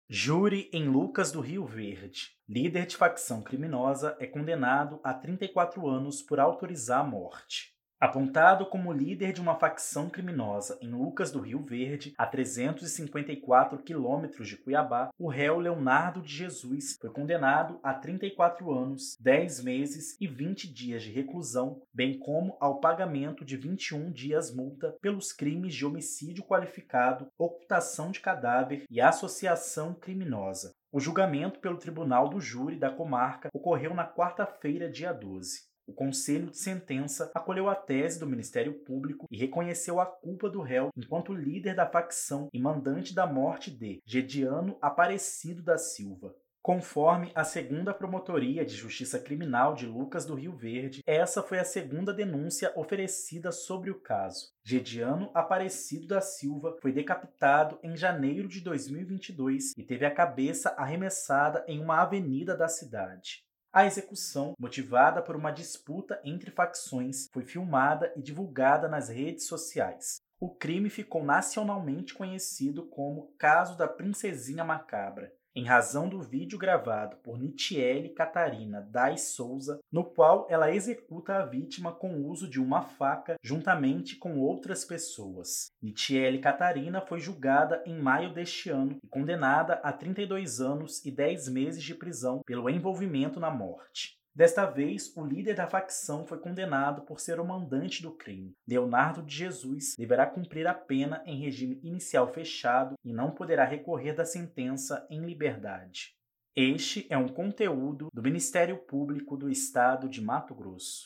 Júri em Lucas do Rio Verde. Líder de facção criminosa é condenado a 34 anos por autorizar a morte. Apontado como líder de uma facção criminosa em Lucas do Rio Verde, a 354 quilômetros de Cuiabá, o réu Leonardo de Jesus foi condenado a 34 anos, 10 meses e 20 dias de reclusão, bem como ao pagamento de 21 dias multa pelos crimes de homicídio qualificado, ocultação de cadáver e associação criminosa. O julgamento pelo Tribunal do Júri da comarca ocorreu na quarta-feira, dia 12. O Conselho de Sentença acolheu a tese do Ministério Público e reconheceu a culpa do réu enquanto líder da facção e mandante da morte de Gediano Aparecido da Silva. Conforme a segunda Promotoria de Justiça Criminal de Lucas do Rio Verde, essa foi a segunda denúncia oferecida sobre o caso. Gediano Aparecido da Silva foi decapitado em janeiro de 2022 e teve a cabeça arremessada em uma avenida da cidade. A execução, motivada por uma disputa entre facções, foi filmada e divulgada nas redes sociais. O crime ficou nacionalmente conhecido como Caso da Princesinha Macabra, em razão do vídeo gravado por Nitiele Catarina Dais Souza, no qual ela executa a vítima com o uso de uma faca juntamente com outras pessoas. Nitiele Catarina foi julgada em maio deste ano e condenada a 32 anos e 10 meses de prisão pelo envolvimento na morte. Desta vez, o líder da facção foi condenado por ser o mandante do crime. Leonardo de Jesus deverá cumprir a pena em regime inicial fechado e não poderá recorrer da sentença em liberdade. Este é um conteúdo do Ministério Público do Estado de Mato Grosso.